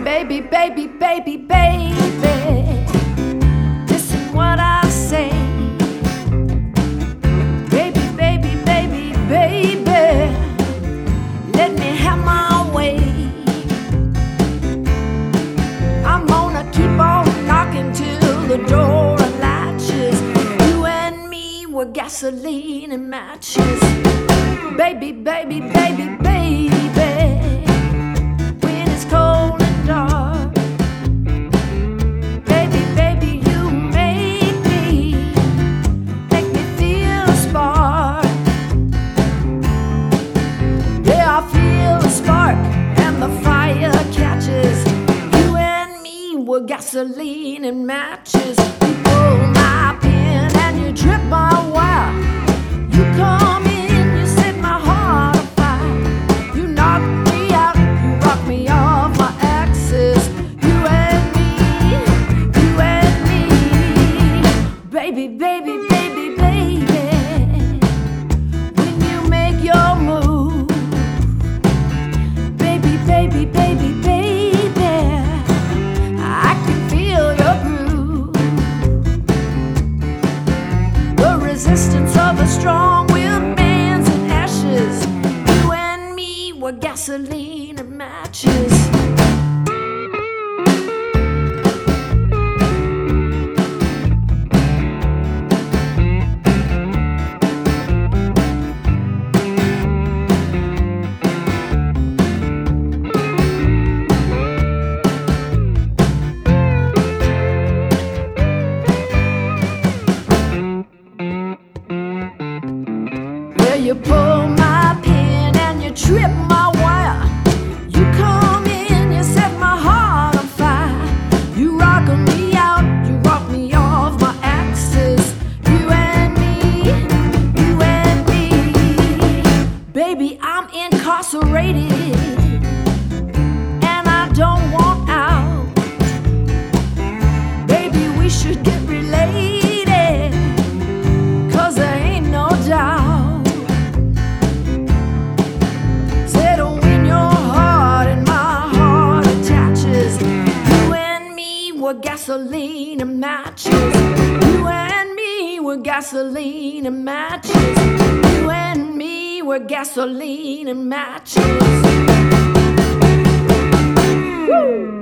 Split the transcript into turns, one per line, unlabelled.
Baby, baby, baby, baby, listen what I say. Baby, baby, baby, baby, let me have my way. I'm gonna keep on knocking till the door latches. You and me were gasoline and matches. Baby, baby, baby, baby, when it's cold and dark. Baby, baby, you make me feel a spark. Yeah, I feel a spark and the fire catches. You and me were gasoline and matches. You pull my pin and you trip my wire. You come in, you set my heart on fire. You knock me out, you rock me off my axis. You and me, baby, baby, baby, baby. When you make your move, baby, baby, baby, baby, I can feel your groove. The resistance of a strong-willed man's in ashes. You and me were gasoline and matches. You pull my pin and you trip my wire. You come in, you set my heart on fire. You rock me out, you rock me off my axis. You and me, baby, I'm incarcerated and I don't want out. Baby, we should get related, 'cause there ain't no doubt. Gasoline and matches. You and me were gasoline and matches. You and me were gasoline and matches. Woo!